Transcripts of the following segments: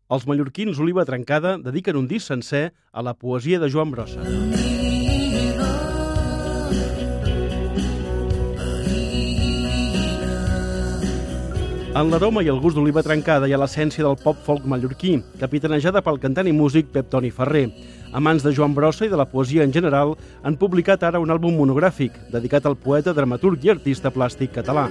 Els mallorquins Oliva Trencada dediquen un disc sencer a la poesia de Joan Brossa. En l'aroma i el gust d'Oliva Trencada hi ha l'essència del pop-folk mallorquí, capitanejada pel cantant i músic Pep Toni Ferrer. Amants de Joan Brossa i de la poesia en general han publicat ara un àlbum monogràfic dedicat al poeta, dramaturg i artista plàstic català.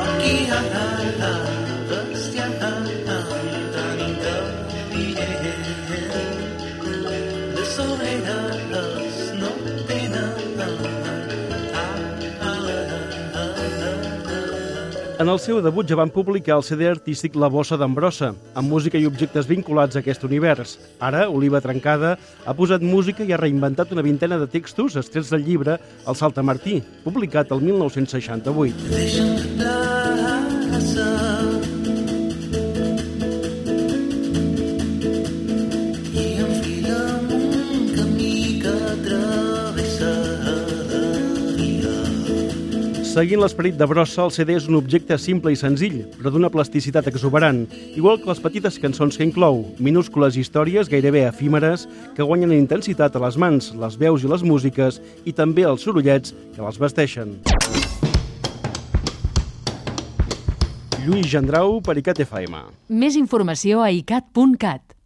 En el seu debut ja van publicar el CD artístic La Bossa d'en Brossa, amb música i objectes vinculats a aquest univers. Ara, Oliva Trencada ha posat música i ha reinventat una vintena de textos extrets del llibre El Saltamartí, publicat el 1968. Seguint l'esperit de Brossa, el CD és un objecte simple i senzill, però d'una plasticitat exuberant, igual que les petites cançons que inclou, minúscules històries gairebé efímeres que guanyen en intensitat a les mans, les veus i les músiques i també els sorollets que les vesteixen. Lluís Gendrau per ICAT FM. Més informació a icat.cat.